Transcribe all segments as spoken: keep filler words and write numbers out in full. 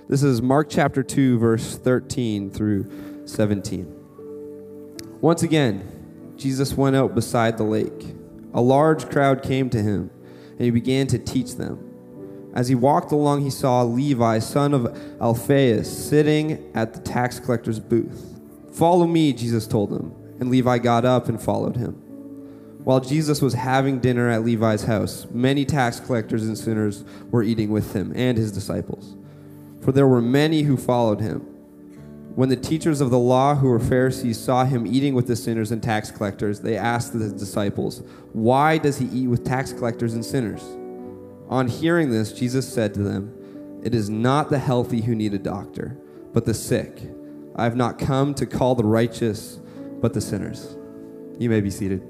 This is Mark chapter two, verse thirteen through seventeen. Once again, Jesus went out beside the lake. A large crowd came to him, and he began to teach them. As he walked along, he saw Levi, son of Alphaeus, sitting at the tax collector's booth. "Follow me," Jesus told him, and Levi got up and followed him. While Jesus was having dinner at Levi's house, many tax collectors and sinners were eating with him and his disciples, for there were many who followed him. When the teachers of the law, who were Pharisees, saw him eating with the sinners and tax collectors, they asked his disciples, "Why does he eat with tax collectors and sinners?" On hearing this, Jesus said to them, "It is not the healthy who need a doctor, but the sick. I have not come to call the righteous, but the sinners." You may be seated.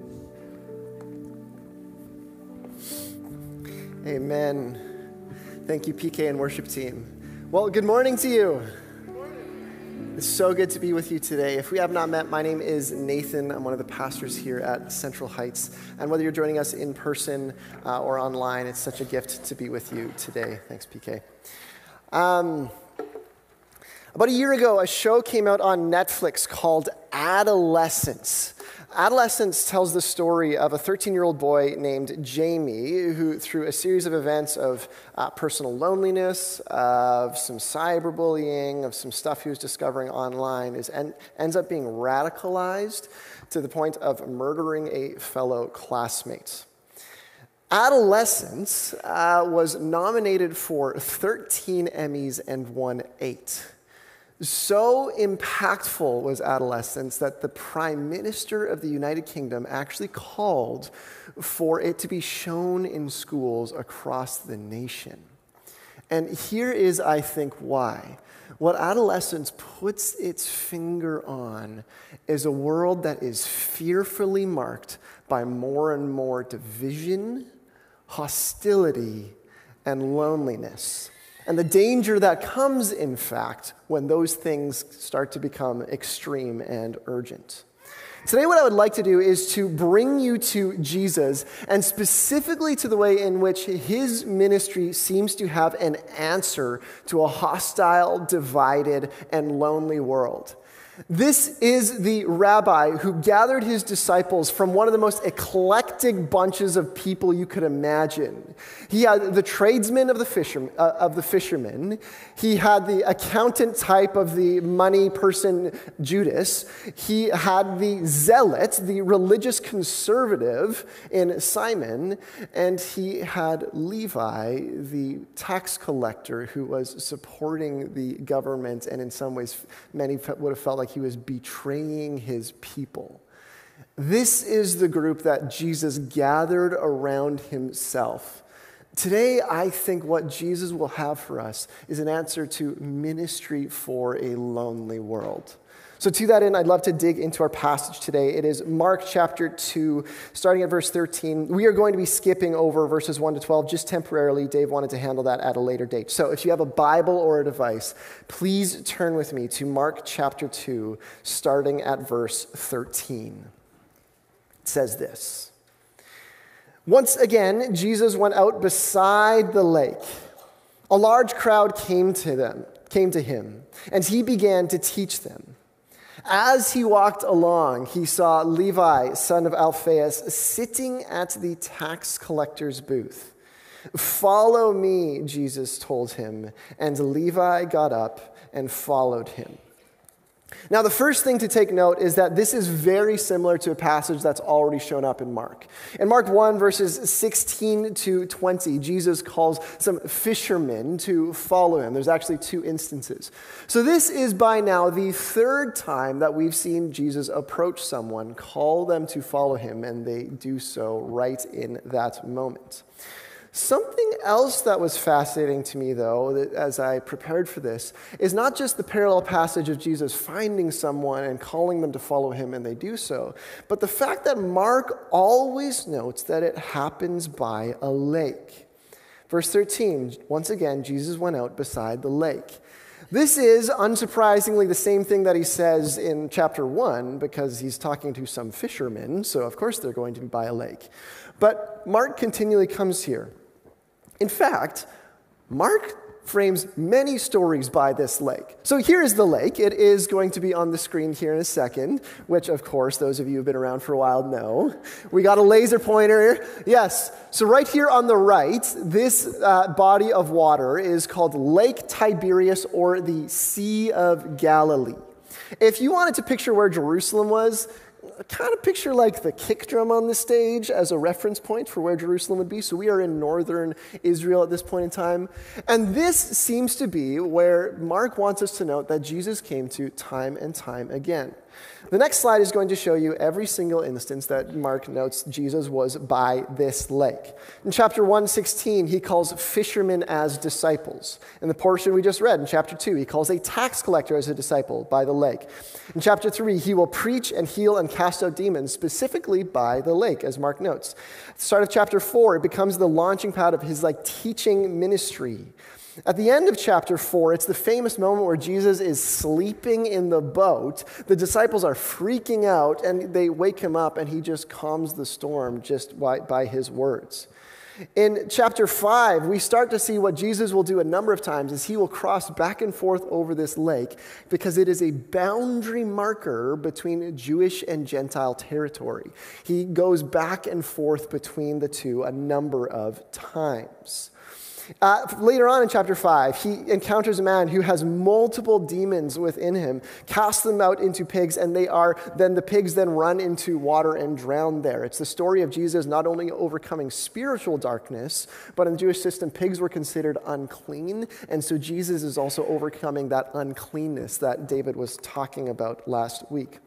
Amen. Thank you, P K and worship team. Well, good morning to you. It's so good to be with you today. If we have not met, my name is Nathan. I'm one of the pastors here at Central Heights. And whether you're joining us in person uh, or online, it's such a gift to be with you today. Thanks, P K. Um, about a year ago, a show came out on Netflix called Adolescence. Adolescence tells the story of a thirteen-year-old boy named Jamie who, through a series of events of uh, personal loneliness, of some cyberbullying, of some stuff he was discovering online, is en- ends up being radicalized to the point of murdering a fellow classmate. Adolescence uh, was nominated for thirteen Emmys and won eight. So impactful was Adolescence that the Prime Minister of the United Kingdom actually called for it to be shown in schools across the nation. And here is, I think, why. What Adolescence puts its finger on is a world that is fearfully marked by more and more division, hostility, and loneliness. And the danger that comes, in fact, when those things start to become extreme and urgent. Today, what I would like to do is to bring you to Jesus, and specifically to the way in which his ministry seems to have an answer to a hostile, divided, and lonely world. This is the rabbi who gathered his disciples from one of the most eclectic bunches of people you could imagine. He had the tradesman of the fishermen, uh, of the fishermen. He had the accountant type of the money person, Judas. He had the zealot, the religious conservative in Simon. And he had Levi, the tax collector, who was supporting the government, and in some ways many would have felt like he was betraying his people. This is the group that Jesus gathered around himself. Today, I think what Jesus will have for us is an answer to ministry for a lonely world. So to that end, I'd love to dig into our passage today. It is Mark chapter two, starting at verse thirteen. We are going to be skipping over verses one to twelve just temporarily. Dave wanted to handle that at a later date. So if you have a Bible or a device, please turn with me to Mark chapter two, starting at verse thirteen. It says this: "Once again, Jesus went out beside the lake. A large crowd came to them, came to him, and he began to teach them. As he walked along, he saw Levi, son of Alphaeus, sitting at the tax collector's booth. 'Follow me,' Jesus told him, and Levi got up and followed him." Now, the first thing to take note is that this is very similar to a passage that's already shown up in Mark. In Mark one, verses sixteen to twenty, Jesus calls some fishermen to follow him. There's actually two instances. So this is by now the third time that we've seen Jesus approach someone, call them to follow him, and they do so right in that moment. Something else that was fascinating to me, though, that as I prepared for this, is not just the parallel passage of Jesus finding someone and calling them to follow him, and they do so, but the fact that Mark always notes that it happens by a lake. Verse thirteen, once again, Jesus went out beside the lake. This is, unsurprisingly, the same thing that he says in chapter one, because he's talking to some fishermen, so of course they're going to be by a lake. But Mark continually comes here. In fact, Mark frames many stories by this lake. So here is the lake. It is going to be on the screen here in a second, which, of course, those of you who've been around for a while know. We got a laser pointer. Yes. So right here on the right, this uh, body of water is called Lake Tiberias, or the Sea of Galilee. If you wanted to picture where Jerusalem was, kind of picture like the kick drum on the stage as a reference point for where Jerusalem would be. So we are in northern Israel at this point in time. And this seems to be where Mark wants us to note that Jesus came to time and time again. The next slide is going to show you every single instance that Mark notes Jesus was by this lake. In chapter one sixteen, he calls fishermen as disciples. In the portion we just read, in chapter two, he calls a tax collector as a disciple by the lake. In chapter three, he will preach and heal and cast out demons, specifically by the lake, as Mark notes. At the start of chapter four, it becomes the launching pad of his like teaching ministry. At the end of chapter four, it's the famous moment where Jesus is sleeping in the boat. The disciples are freaking out, and they wake him up, and he just calms the storm just by, by his words. In chapter five, we start to see what Jesus will do a number of times is he will cross back and forth over this lake because it is a boundary marker between Jewish and Gentile territory. He goes back and forth between the two a number of times. Uh, later on in chapter five, he encounters a man who has multiple demons within him, casts them out into pigs, and they are then the pigs then run into water and drown there. It's the story of Jesus not only overcoming spiritual darkness, but in the Jewish system, pigs were considered unclean, and so Jesus is also overcoming that uncleanness that David was talking about last week.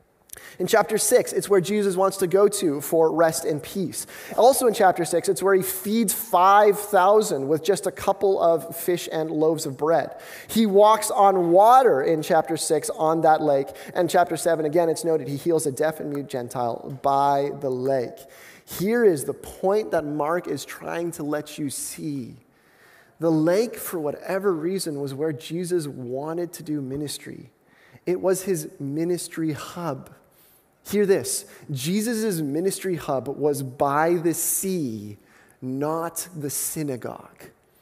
In chapter six, it's where Jesus wants to go to for rest and peace. Also in chapter six, it's where he feeds five thousand with just a couple of fish and loaves of bread. He walks on water in chapter six on that lake. And chapter seven, again, it's noted he heals a deaf and mute Gentile by the lake. Here is the point that Mark is trying to let you see. The lake, for whatever reason, was where Jesus wanted to do ministry. It was his ministry hub. Hear this, Jesus' ministry hub was by the sea, not the synagogue.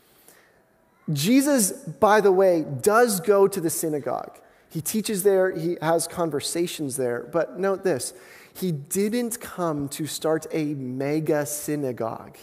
Jesus, by the way, does go to the synagogue. He teaches there, he has conversations there, but note this, he didn't come to start a mega synagogue.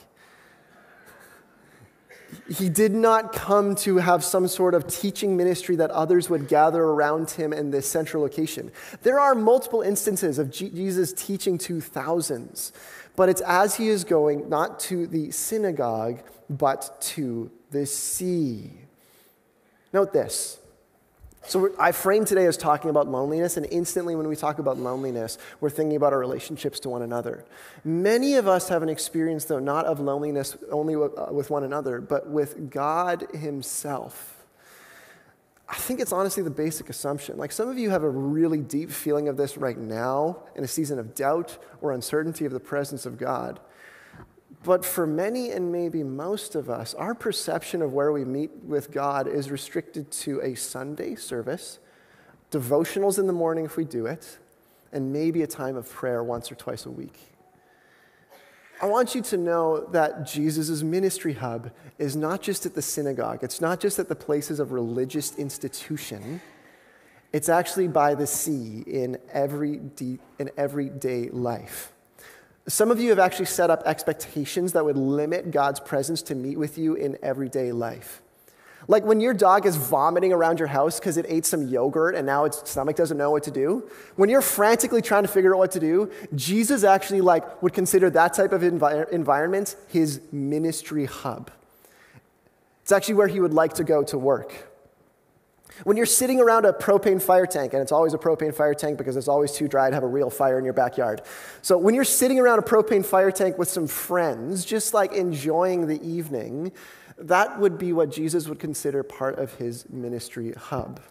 He did not come to have some sort of teaching ministry that others would gather around him in this central location. There are multiple instances of G- Jesus teaching to thousands, but it's as he is going not to the synagogue, but to the sea. Note this. So I framed today as talking about loneliness, and instantly when we talk about loneliness, we're thinking about our relationships to one another. Many of us have an experience, though, not of loneliness only with one another, but with God himself. I think it's honestly the basic assumption. Like some of you have a really deep feeling of this right now in a season of doubt or uncertainty of the presence of God. But for many and maybe most of us, our perception of where we meet with God is restricted to a Sunday service, devotionals in the morning if we do it, and maybe a time of prayer once or twice a week. I want you to know that Jesus' ministry hub is not just at the synagogue. It's not just at the places of religious institution. It's actually by the sea in every de- in everyday life. Some of you have actually set up expectations that would limit God's presence to meet with you in everyday life. Like when your dog is vomiting around your house because it ate some yogurt and now its stomach doesn't know what to do. When you're frantically trying to figure out what to do, Jesus actually like would consider that type of envi- environment his ministry hub. It's actually where he would like to go to work. When you're sitting around a propane fire tank, and it's always a propane fire tank because it's always too dry to have a real fire in your backyard. So when you're sitting around a propane fire tank with some friends, just like enjoying the evening, that would be what Jesus would consider part of his ministry hub.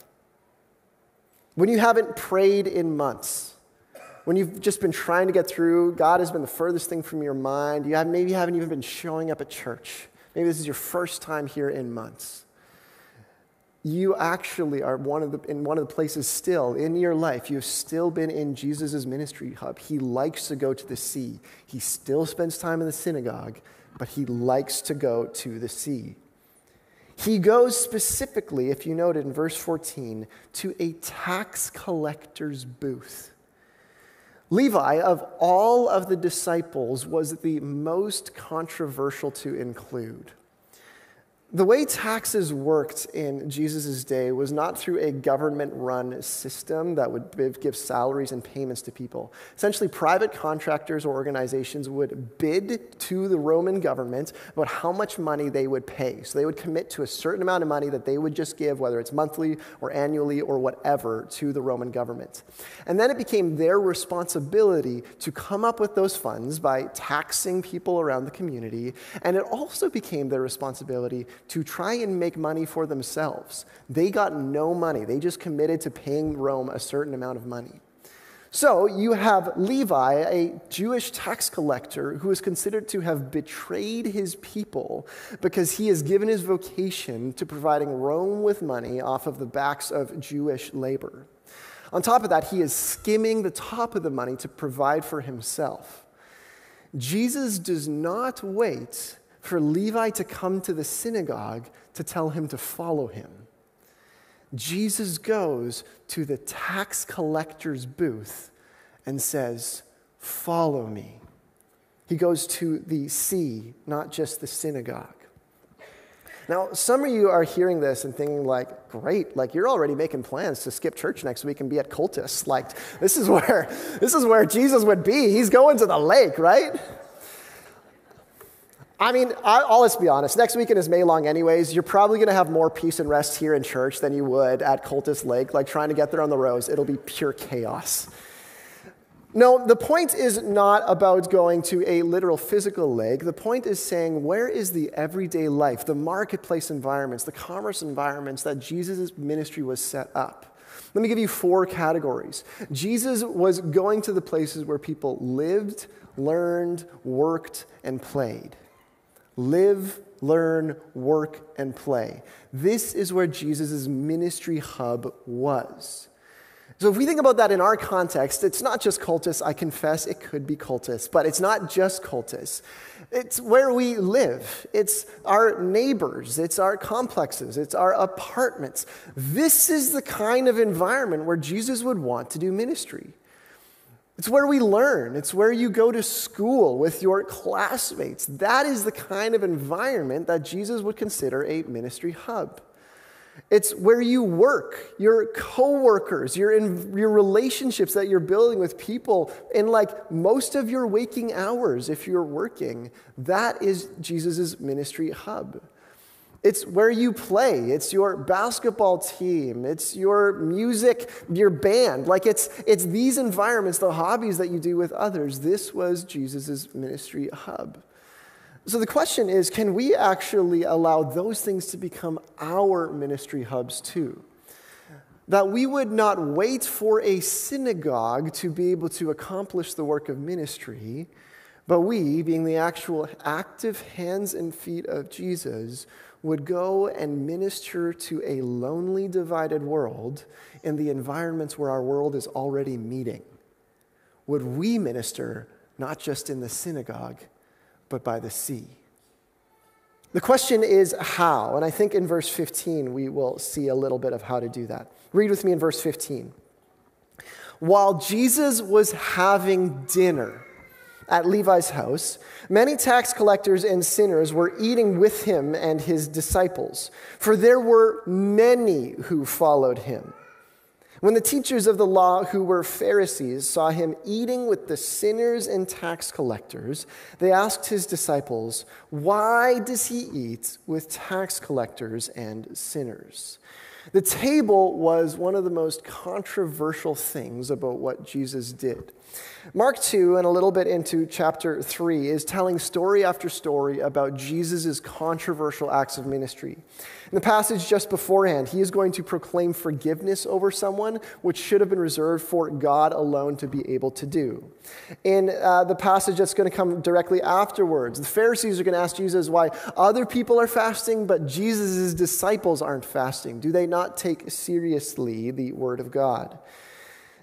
When you haven't prayed in months, when you've just been trying to get through, God has been the furthest thing from your mind, you have, maybe you haven't even been showing up at church. Maybe this is your first time here in months. You actually are one of the, in one of the places still in your life, you've still been in Jesus' ministry hub. He likes to go to the sea. He still spends time in the synagogue, but he likes to go to the sea. He goes specifically, if you noted in verse fourteen, to a tax collector's booth. Levi, of all of the disciples, was the most controversial to include. The way taxes worked in Jesus' day was not through a government-run system that would give salaries and payments to people. Essentially, private contractors or organizations would bid to the Roman government about how much money they would pay. So they would commit to a certain amount of money that they would just give, whether it's monthly or annually or whatever, to the Roman government. And then it became their responsibility to come up with those funds by taxing people around the community, and it also became their responsibility to try and make money for themselves. They got no money. They just committed to paying Rome a certain amount of money. So you have Levi, a Jewish tax collector, who is considered to have betrayed his people because he has given his vocation to providing Rome with money off of the backs of Jewish labor. On top of that, he is skimming the top of the money to provide for himself. Jesus does not wait for Levi to come to the synagogue to tell him to follow him. Jesus goes to the tax collector's booth and says, "Follow me." He goes to the sea, not just the synagogue. Now, some of you are hearing this and thinking like, great, like you're already making plans to skip church next week and be at Cultus. Like, this is where, this is where Jesus would be. He's going to the lake, right? I mean, I'll let's be honest. Next weekend is May long anyways. You're probably going to have more peace and rest here in church than you would at Cultus Lake. Like trying to get there on the rows, it'll be pure chaos. No, the point is not about going to a literal physical lake. The point is saying, where is the everyday life, the marketplace environments, the commerce environments that Jesus' ministry was set up? Let me give you four categories. Jesus was going to the places where people lived, learned, worked, and played. Live, learn, work, and play. This is where Jesus' ministry hub was. So if we think about that in our context, it's not just Cultus. I confess it could be Cultus, but it's not just Cultus. It's where we live. It's our neighbors. It's our complexes. It's our apartments. This is the kind of environment where Jesus would want to do ministry. It's where we learn. It's where you go to school with your classmates. That is the kind of environment that Jesus would consider a ministry hub. It's where you work, your coworkers, your, in, your relationships that you're building with people in like most of your waking hours if you're working. That is Jesus' ministry hub. It's where you play. It's your basketball team. It's your music, your band. Like it's it's these environments, the hobbies that you do with others. This was Jesus' ministry hub. So the question is, can we actually allow those things to become our ministry hubs too? That we would not wait for a synagogue to be able to accomplish the work of ministry, but we, being the actual active hands and feet of Jesus, would go and minister to a lonely, divided world in the environments where our world is already meeting. Would we minister not just in the synagogue, but by the sea? The question is how, and I think in verse fifteen we will see a little bit of how to do that. Read with me in verse fifteen. While Jesus was having dinner at Levi's house, many tax collectors and sinners were eating with him and his disciples, for there were many who followed him. When the teachers of the law, who were Pharisees, saw him eating with the sinners and tax collectors, they asked his disciples, "Why does he eat with tax collectors and sinners?" The table was one of the most controversial things about what Jesus did. Mark two, and a little bit into chapter three, is telling story after story about Jesus' controversial acts of ministry. In the passage just beforehand, he is going to proclaim forgiveness over someone, which should have been reserved for God alone to be able to do. In uh, the passage that's going to come directly afterwards, the Pharisees are going to ask Jesus why other people are fasting, but Jesus' disciples aren't fasting. Do they not take seriously the word of God?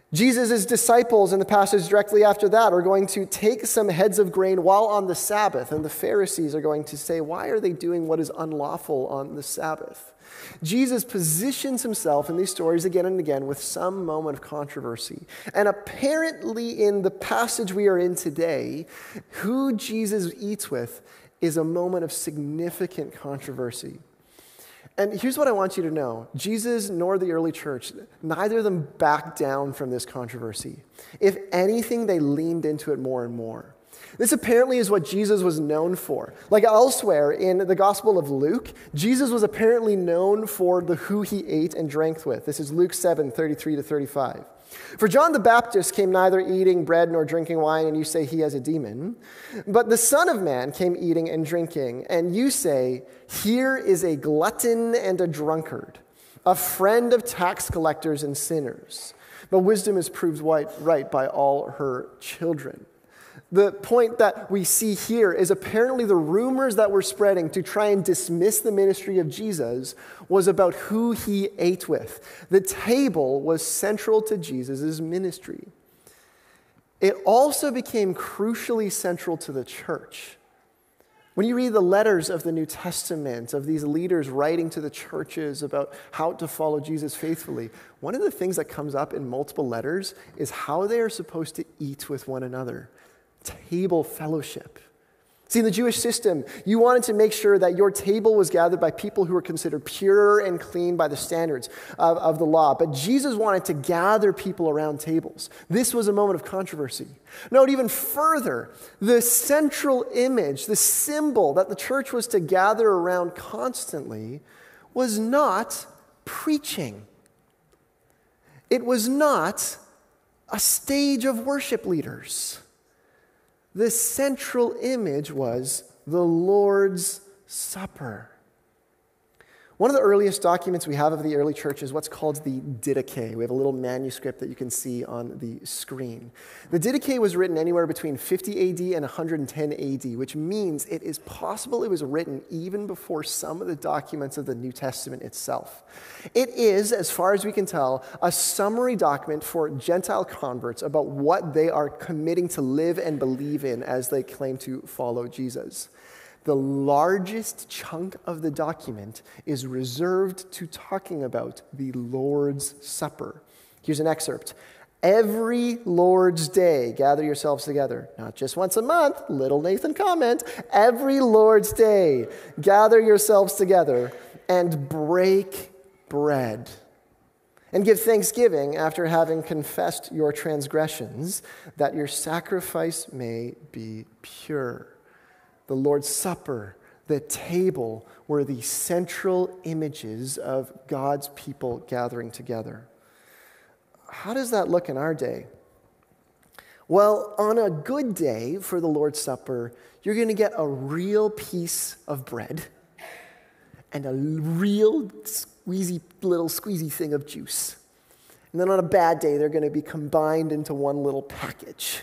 Jesus' disciples in the passage directly after that are going to take some heads of grain while on the Sabbath, and the Pharisees are going to say, why are they doing what is unlawful on the Sabbath? Jesus positions himself in these stories again and again with some moment of controversy. And apparently in the passage we are in today, who Jesus eats with is a moment of significant controversy. And here's what I want you to know. Jesus nor the early church, neither of them backed down from this controversy. If anything, they leaned into it more and more. This apparently is what Jesus was known for. Like elsewhere in the Gospel of Luke, Jesus was apparently known for the who he ate and drank with. This is Luke seven, thirty-three to thirty-five. For John the Baptist came neither eating bread nor drinking wine, and you say he has a demon. But the Son of Man came eating and drinking, and you say, here is a glutton and a drunkard, a friend of tax collectors and sinners. But wisdom is proved right by all her children. The point that we see here is apparently the rumors that were spreading to try and dismiss the ministry of Jesus was about who he ate with. The table was central to Jesus' ministry. It also became crucially central to the church. When you read the letters of the New Testament, of these leaders writing to the churches about how to follow Jesus faithfully, one of the things that comes up in multiple letters is how they are supposed to eat with one another. Table fellowship. See, in the Jewish system, you wanted to make sure that your table was gathered by people who were considered pure and clean by the standards of, of the law. But Jesus wanted to gather people around tables. This was a moment of controversy. Note even further, the central image, the symbol that the church was to gather around constantly was not preaching. It was not a stage of worship leaders. The central image was the Lord's Supper. One of the earliest documents we have of the early church is what's called the Didache. We have a little manuscript that you can see on the screen. The Didache was written anywhere between fifty A D and one hundred ten A D, which means it is possible it was written even before some of the documents of the New Testament itself. It is, as far as we can tell, a summary document for Gentile converts about what they are committing to live and believe in as they claim to follow Jesus. The largest chunk of the document is reserved to talking about the Lord's Supper. Here's an excerpt. Every Lord's Day, gather yourselves together. Not just once a month, little Nathan comment. Every Lord's Day, gather yourselves together and break bread. And give thanksgiving after having confessed your transgressions, that your sacrifice may be pure. The Lord's Supper, the table, were the central images of God's people gathering together. How does that look in our day? Well, on a good day for the Lord's Supper, you're going to get a real piece of bread and a real squeezy, little squeezy thing of juice. And then on a bad day, they're going to be combined into one little package.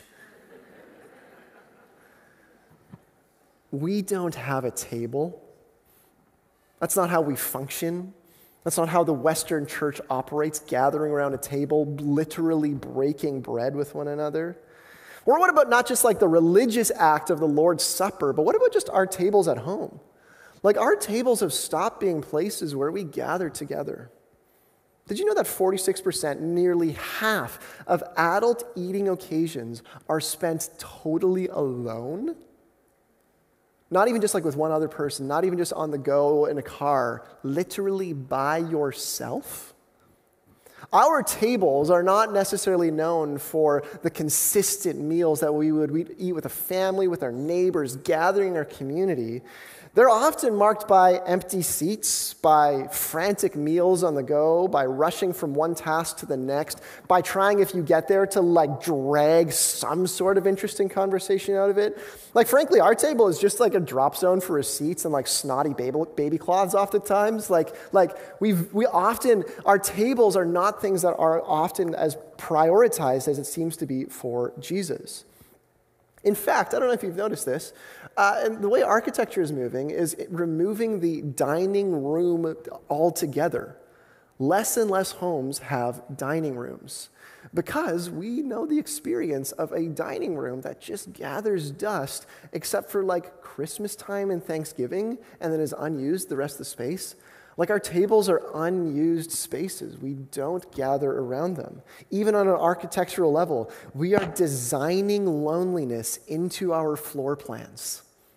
We don't have a table. That's not how we function. That's not how the Western church operates, gathering around a table, literally breaking bread with one another. Or what about not just like the religious act of the Lord's Supper, but what about just our tables at home? Like our tables have stopped being places where we gather together. Did you know that forty-six percent, nearly half of adult eating occasions are spent totally alone? Not even just like with one other person, not even just on the go in a car, literally by yourself. Our tables are not necessarily known for the consistent meals that we would we'd eat with a family, with our neighbors, gathering in our community. They're often marked by empty seats, by frantic meals on the go, by rushing from one task to the next, by trying, if you get there, to like drag some sort of interesting conversation out of it. Like, frankly, our table is just like a drop zone for receipts and like snotty baby, baby cloths oftentimes. Like, like we've, we often, our tables are not things that are often as prioritized as it seems to be for Jesus. In fact, I don't know if you've noticed this, uh, and the way architecture is moving is it removing the dining room altogether. less and less homes have dining rooms because we know the experience of a dining room that just gathers dust except for like Christmas time and Thanksgiving and then is unused the rest of the space. Like our tables are unused spaces. We don't gather around them. Even on an architectural level, we are designing loneliness into our floor plans.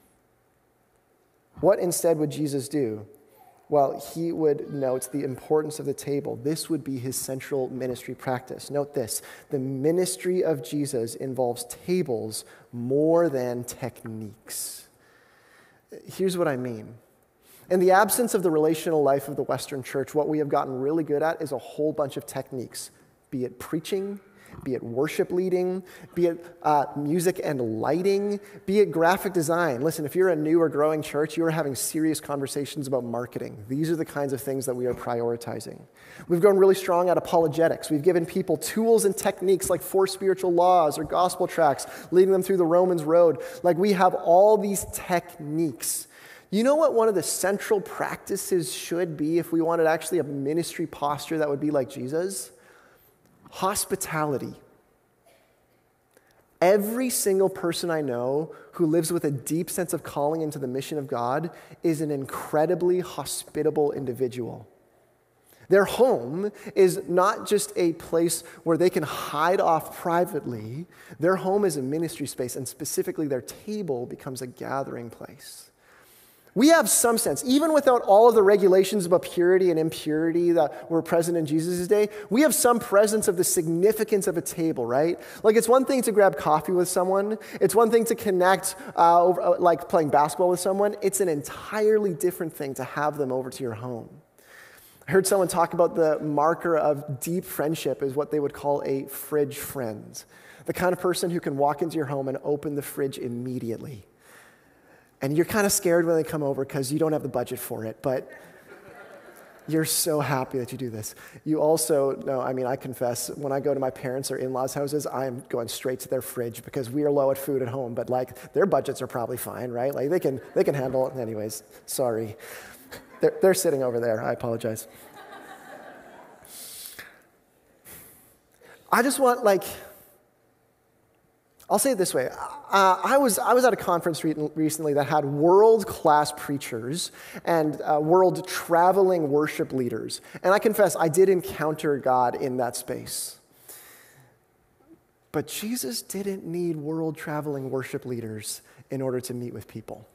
What instead would Jesus do? Well, he would note the importance of the table. This would be his central ministry practice. Note this, the ministry of Jesus involves tables more than techniques. Here's what I mean. In the absence of the relational life of the Western church, what we have gotten really good at is a whole bunch of techniques, be it preaching, be it worship leading, be it uh, music and lighting, be it graphic design. Listen, if you're a new or growing church, you are having serious conversations about marketing. These are the kinds of things that we are prioritizing. We've grown really strong at apologetics. We've given people tools and techniques like four spiritual laws or gospel tracts, leading them through the Romans road. Like we have all these techniques. You know what one of the central practices should be if we wanted actually a ministry posture that would be like Jesus? Hospitality. Every single person I know who lives with a deep sense of calling into the mission of God is an incredibly hospitable individual. Their home is not just a place where they can hide off privately. Their home is a ministry space, and specifically their table becomes a gathering place. We have some sense, even without all of the regulations about purity and impurity that were present in Jesus' day, we have some presence of the significance of a table, right? Like it's one thing to grab coffee with someone. It's one thing to connect, uh, over, like playing basketball with someone. It's an entirely different thing to have them over to your home. I heard someone talk about the marker of deep friendship is what they would call a fridge friend. The kind of person who can walk into your home and open the fridge immediately. And you're kind of scared when they come over because you don't have the budget for it, but you're so happy that you do this. You also know, I mean, I confess, when I go to my parents' or in-laws' houses, I'm going straight to their fridge because we are low at food at home, but like their budgets are probably fine, right? Like they can they can handle it. Anyways, sorry. They're, they're sitting over there. I apologize. I just want like... I'll say it this way. Uh, I was I was at a conference re- recently that had world-class preachers and uh, world-traveling worship leaders. And I confess, I did encounter God in that space. But Jesus didn't need world-traveling worship leaders in order to meet with people.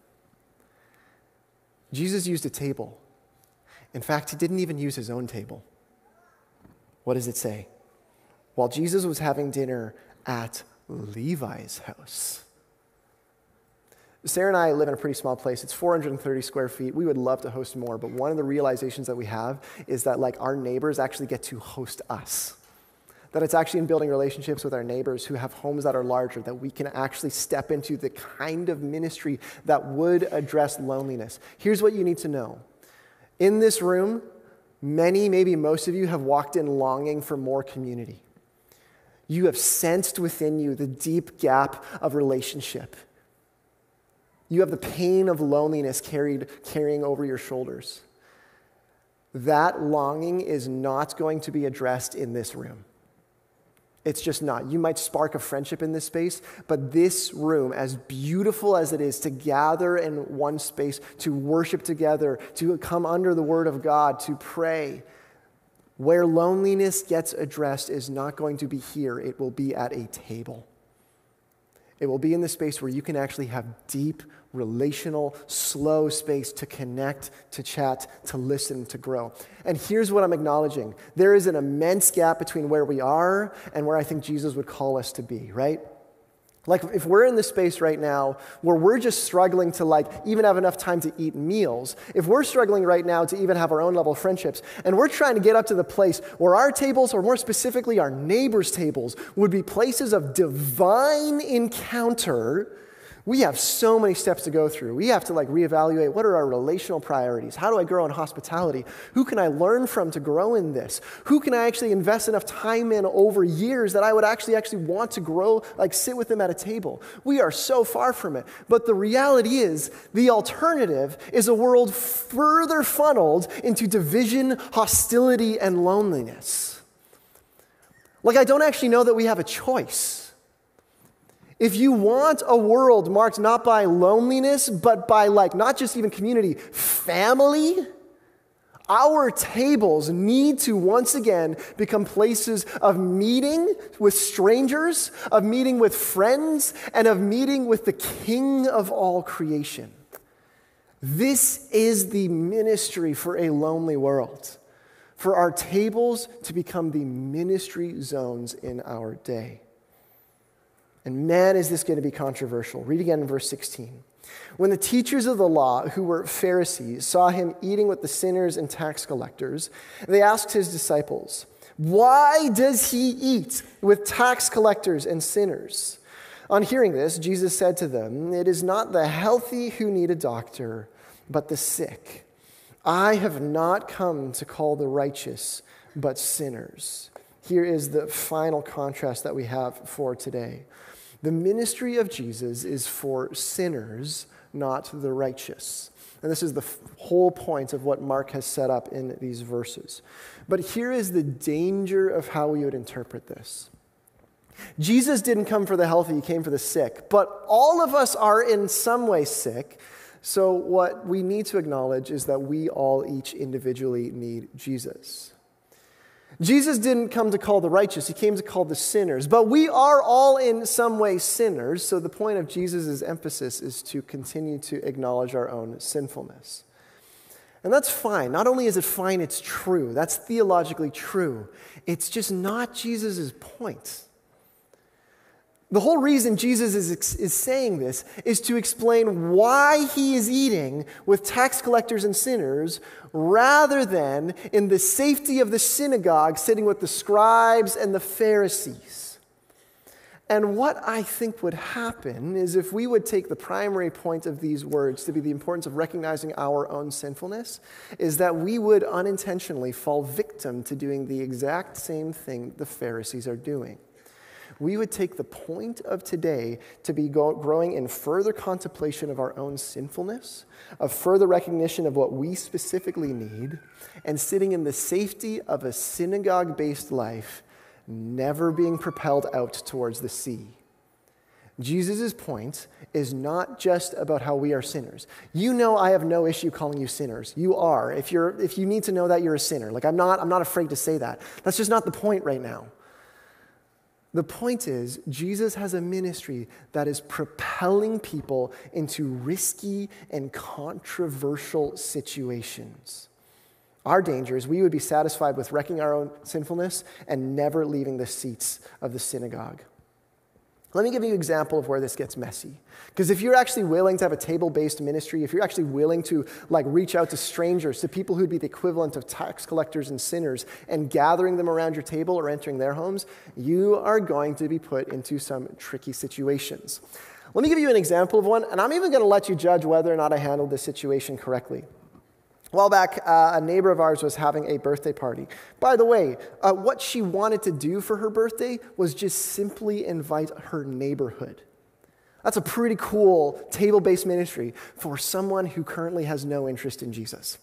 Jesus used a table. In fact, he didn't even use his own table. What does it say? While Jesus was having dinner at Levi's house. Sarah and I live in a pretty small place. It's four hundred thirty square feet. We would love to host more, but one of the realizations that we have is that like our neighbors actually get to host us. That it's actually in building relationships with our neighbors who have homes that are larger, that we can actually step into the kind of ministry that would address loneliness. Here's what you need to know. In this room, many, maybe most of you have walked in longing for more community. You have sensed within you the deep gap of relationship. You have the pain of loneliness carried, carrying over your shoulders. That longing is not going to be addressed in this room. It's just not. You might spark a friendship in this space, but this room, as beautiful as it is to gather in one space, to worship together, to come under the word of God, to pray, where loneliness gets addressed is not going to be here. It will be at a table. It will be in the space where you can actually have deep, relational, slow space to connect, to chat, to listen, to grow. And here's what I'm acknowledging. There is an immense gap between where we are and where I think Jesus would call us to be, right? Like if we're in this space right now where we're just struggling to like even have enough time to eat meals, if we're struggling right now to even have our own level of friendships, and we're trying to get up to the place where our tables, or more specifically our neighbors' tables, would be places of divine encounter, We have so many steps to go through. We have to like reevaluate what are our relational priorities? How do I grow in hospitality? Who can I learn from to grow in this? Who can I actually invest enough time in over years that I would actually actually want to grow, like sit with them at a table? We are so far from it. But the reality is the alternative is a world further funneled into division, hostility, and loneliness. Like I don't actually know that we have a choice. If you want a world marked not by loneliness, but by like not just even community, family, our tables need to once again become places of meeting with strangers, of meeting with friends, and of meeting with the King of all creation. This is the ministry for a lonely world, for our tables to become the ministry zones in our day. And man, is this going to be controversial. Read again in verse sixteen. When the teachers of the law, who were Pharisees, saw him eating with the sinners and tax collectors, they asked his disciples, "Why does he eat with tax collectors and sinners?" On hearing this, Jesus said to them, "It is not the healthy who need a doctor, but the sick. I have not come to call the righteous, but sinners." Here is the final contrast that we have for today. The ministry of Jesus is for sinners, not the righteous. And this is the f- whole point of what Mark has set up in these verses. But here is the danger of how we would interpret this. Jesus didn't come for the healthy, he came for the sick. But all of us are in some way sick. So what we need to acknowledge is that we all each individually need Jesus. Jesus didn't come to call the righteous, he came to call the sinners. But we are all in some way sinners, so the point of Jesus' emphasis is to continue to acknowledge our own sinfulness. And that's fine. Not only is it fine, it's true. That's theologically true. It's just not Jesus' point. The whole reason Jesus is, is saying this is to explain why he is eating with tax collectors and sinners rather than in the safety of the synagogue sitting with the scribes and the Pharisees. And what I think would happen is if we would take the primary point of these words to be the importance of recognizing our own sinfulness, is that we would unintentionally fall victim to doing the exact same thing the Pharisees are doing. We would take the point of today to be go- growing in further contemplation of our own sinfulness, of further recognition of what we specifically need, and sitting in the safety of a synagogue-based life, never being propelled out towards the sea. Jesus' point is not just about how we are sinners. You know I have no issue calling you sinners. You are. If you're, if you need to know that, you're a sinner. Like I'm not, I'm not afraid to say that. That's just not the point right now. The point is, Jesus has a ministry that is propelling people into risky and controversial situations. Our danger is we would be satisfied with wrecking our own sinfulness and never leaving the seats of the synagogue. Let me give you an example of where this gets messy. Because if you're actually willing to have a table-based ministry, if you're actually willing to like reach out to strangers, to people who'd be the equivalent of tax collectors and sinners, and gathering them around your table or entering their homes, you are going to be put into some tricky situations. Let me give you an example of one, and I'm even going to let you judge whether or not I handled this situation correctly. A while back, uh, a neighbor of ours was having a birthday party. By the way, uh, what she wanted to do for her birthday was just simply invite her neighborhood. That's a pretty cool table-based ministry for someone who currently has no interest in Jesus.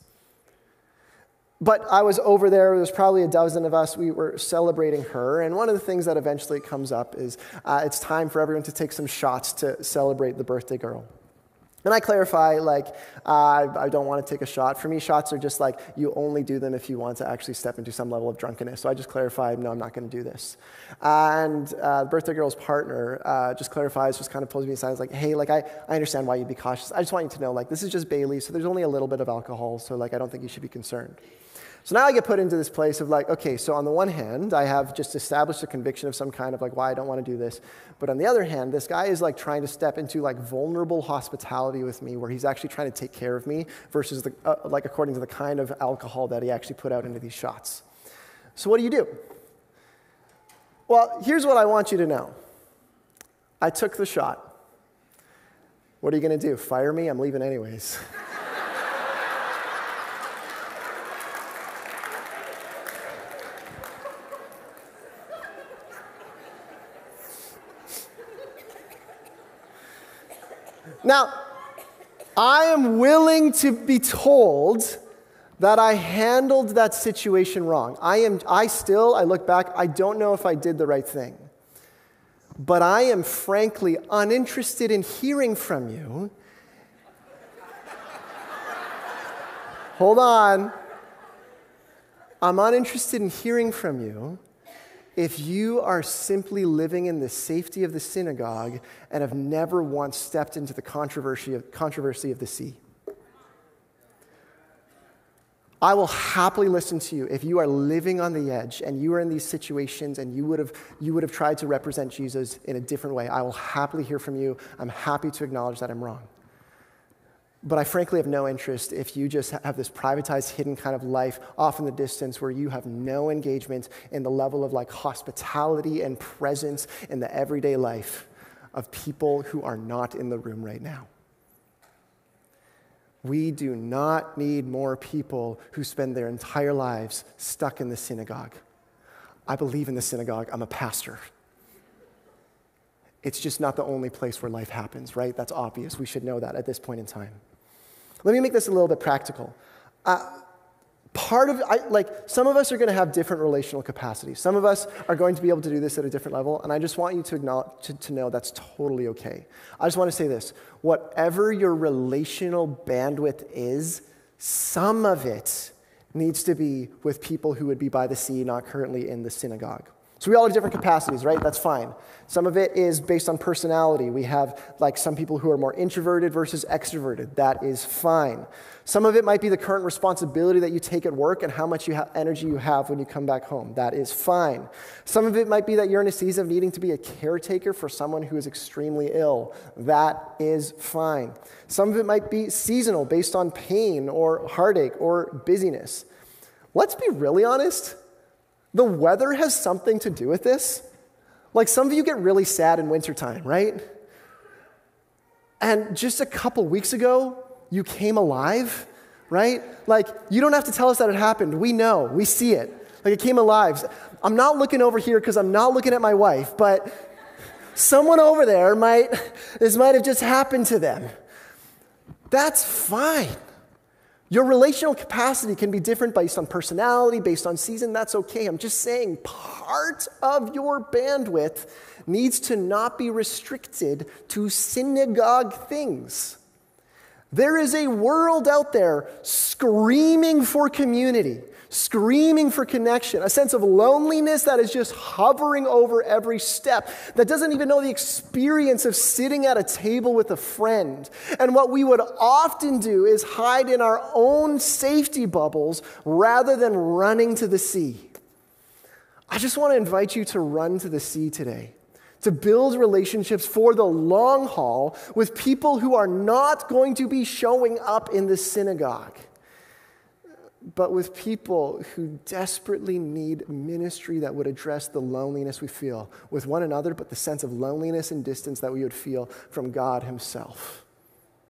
But I was over there, there was probably a dozen of us, we were celebrating her, and one of the things that eventually comes up is uh, it's time for everyone to take some shots to celebrate the birthday girl. And I clarify, like, uh, I don't want to take a shot. For me, shots are just like, you only do them if you want to actually step into some level of drunkenness. So I just clarify, no, I'm not going to do this. And uh, the birthday girl's partner uh, just clarifies, just kind of pulls me aside, like, hey, like, I, I understand why you'd be cautious. I just want you to know, like, this is just Bailey, so there's only a little bit of alcohol, so, like, I don't think you should be concerned. So now I get put into this place of like, okay, so on the one hand, I have just established a conviction of some kind of like why I don't want to do this. But on the other hand, this guy is like trying to step into like vulnerable hospitality with me where he's actually trying to take care of me versus the, uh, like according to the kind of alcohol that he actually put out into these shots. So what do you do? Well, here's what I want you to know. I took the shot. What are you going to do? Fire me? I'm leaving anyways. Now, I am willing to be told that I handled that situation wrong. I am, I still, I look back, I don't know if I did the right thing. But I am frankly uninterested in hearing from you. Hold on. I'm uninterested in hearing from you if you are simply living in the safety of the synagogue and have never once stepped into the controversy of, controversy of the sea. I will happily listen to you if you are living on the edge and you are in these situations and you would have you would have tried to represent Jesus in a different way. I will happily hear from you. I'm happy to acknowledge that I'm wrong. But I frankly have no interest if you just have this privatized, hidden kind of life off in the distance where you have no engagement in the level of like hospitality and presence in the everyday life of people who are not in the room right now. We do not need more people who spend their entire lives stuck in the synagogue. I believe in the synagogue. I'm a pastor. It's just not the only place where life happens, right? That's obvious. We should know that at this point in time. Let me make this a little bit practical. Uh, part of, I, like, some of us are going to have different relational capacities. Some of us are going to be able to do this at a different level, and I just want you to acknowledge, to, to know that's totally okay. I just want to say this. Whatever your relational bandwidth is, some of it needs to be with people who would be by the sea, not currently in the synagogue. So we all have different capacities, right? That's fine. Some of it is based on personality. We have like some people who are more introverted versus extroverted. That is fine. Some of it might be the current responsibility that you take at work and how much you ha- energy you have when you come back home. That is fine. Some of it might be that you're in a season of needing to be a caretaker for someone who is extremely ill. That is fine. Some of it might be seasonal based on pain or heartache or busyness. Let's be really honest. The weather has something to do with this. Like some of you get really sad in wintertime, right? And just a couple weeks ago, you came alive, right? Like you don't have to tell us that it happened. We know, we see it. Like it came alive. I'm not looking over here because I'm not looking at my wife, but someone over there might, this might have just happened to them. That's fine. Your relational capacity can be different based on personality, based on season. That's okay. I'm just saying part of your bandwidth needs to not be restricted to synagogue things. There is a world out there screaming for community, screaming for connection, a sense of loneliness that is just hovering over every step, that doesn't even know the experience of sitting at a table with a friend. And what we would often do is hide in our own safety bubbles rather than running to the sea. I just want to invite you to run to the sea today, to build relationships for the long haul with people who are not going to be showing up in the synagogue, but with people who desperately need ministry that would address the loneliness we feel with one another, but the sense of loneliness and distance that we would feel from God himself.